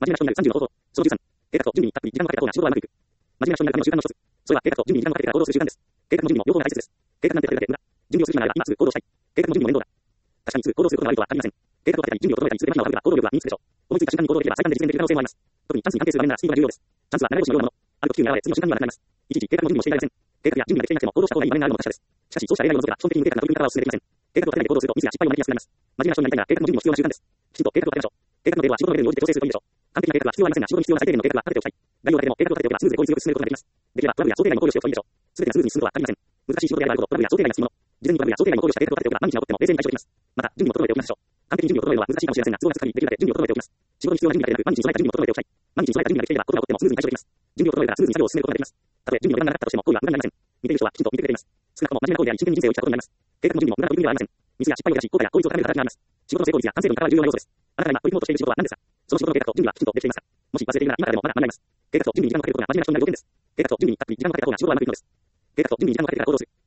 面目な人になる30の方法。その13、計画と準備にたっぷり時間をかけた方が仕事はうまくいく。真面目な人になるための習慣の一つ。それは計画と準備に時間をかけてから行動する習慣です。計画も準備も両方が大切です。計画なんて立てるだけ無駄。準備をする暇があれば今すぐ行動したい。計画も準備も面倒だ。確かにすぐ行動することが悪いとは限りません。計画を立てたり準備を整えたりする手間暇をかければ行動力は身につくでしょう。思いついた瞬間に行動できれば最短で実現できる可能性もあります。特にチャンスに関係する場面ならスピードが重要です。チャンスは流れ星のようなもの。あると急に現れ次の瞬間にはなくなります。いちいち計画も準備もしていられません。計画や準備ができていなくても行動した方がいい場面があるのも確かです。しかしそうした例外を除けば基本的に無計画な取り組み方はお勧めできません。計画を立てないで行動するとミスや失敗を招きやすくなります。真面目な人になりたいなら計画も準備も必要な習慣です。きちんと計画を立てましょう。計画のレベルは仕事のレベルに応じて調整するといいでしょう。完璧な計画は必要ありませんが仕事に必要な最低限の計画は立てておきたい。概要だけでも計画を立てておけばスムーズで効率よく進めることができます。できればトラブルや想定外の行為をしておくといいでしょう。すべてがスムーズに進むとは限りません。難しい仕事であればあるほどトラブルや想定外がつきもの。事前にトラブルや想定外の行為をした計画を立てておけば万一が起こっても冷静に対処できます。また準備も整えておきましょう。完璧に準備を整えるのは難しいかもしれませんが都合がつく限りできるだけ準備を整えておきます。仕事に必要な準備だけでなく毎日に備えた準備も整えておきたい。毎日に備えた準備ができていればことが起こってもスムーズに対処できます。準備を整えたらスムーズに作業を進めることができます。たとえ準備の無駄がなかったとしても行為は無駄になりません。見ている人はきちんと見てくれています。少なくとも真面目な行為であり真剣に人生を生きたことになります。計画も準備も無駄な取り組みではありません。ミスや失敗を出し後悔や効率を高める形になります。仕事の成功率や完成度に関わる重要な要素です。あなたが今取り組もうとしている仕事は何ですか？その仕事の計画と準備はきちんとできていますか？もし忘れているなら今からでもまだ間に合います。計画と準備に時間をかけることが真面目な人になる要件です。計画と準備にたっぷり時間をかけた方が仕事はうまくいくのです。計画と準備に時間をかけてから行動する。